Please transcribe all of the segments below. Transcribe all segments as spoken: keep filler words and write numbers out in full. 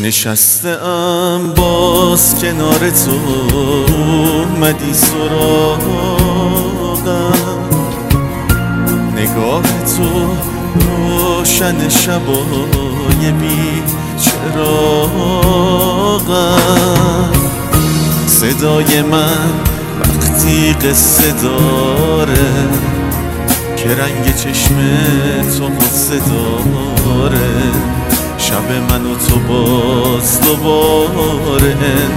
نشستم باز کنار تو، اومدی سراغم، نگاه تو روشن شبای بی چراغم، صدای من وقتی قصه داره که رنگ چشم تو قصه داره، شب من و تو باز دوباره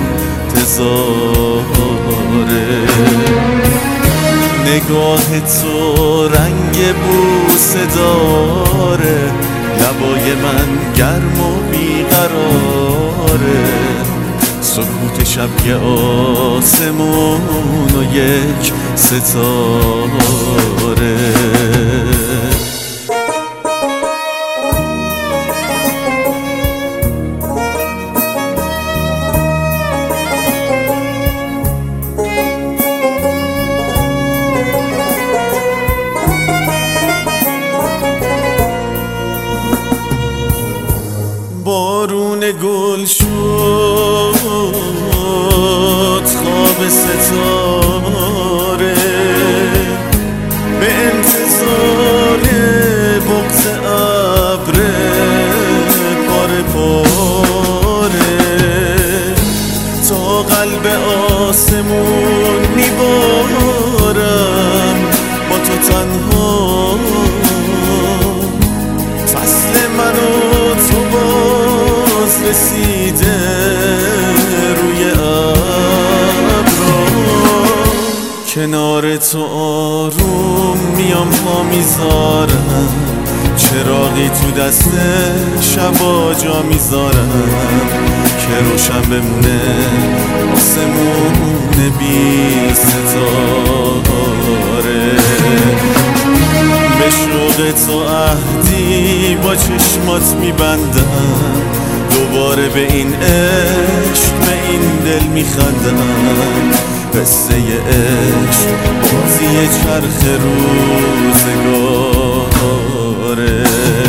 انتظاره، نگاه تو رنگ بوسه داره، لبای من گرم و بیقراره، سکوت شب یه آسمون و یک ستاره. بارون گل شد خواب ستاره، به انتظار بغض ابر پاره پاره، تا قلب آسمون میبارم با تو تنها، فصل من و تو باز رسیده روی ابرا، کنار تو آروم میام پا میذارم، چراغی تو دست شبا جا میذارم که روشن بمونه آسمون بی ستاره، به شوق تو عهدی با چشمات میبندم، دوباره به این عشق به این دل میخندم، قصه عشق بازی چرخ روزگاره.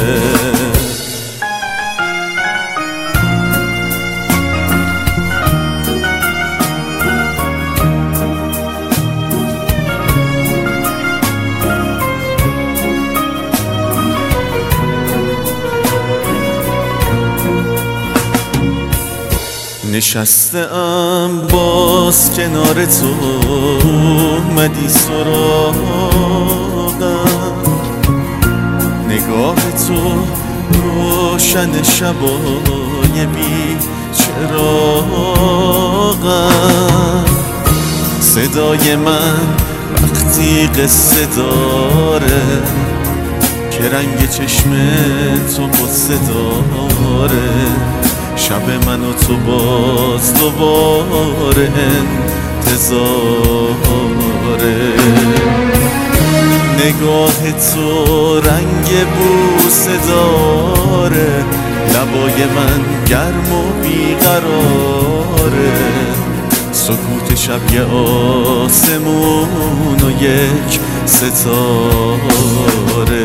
نشستم باز کنار تو، اومدی سراغم، نگاه تو روشن شبای بی چراغم، صدای من وقتی قصه داره که رنگ چشم تو قصه داره، شب من و تو باز دوباره انتظاره، نگاه تو رنگ بوسه داره، لبای من گرم و بیقراره، سکوت شب یه آسمون و یک ستاره.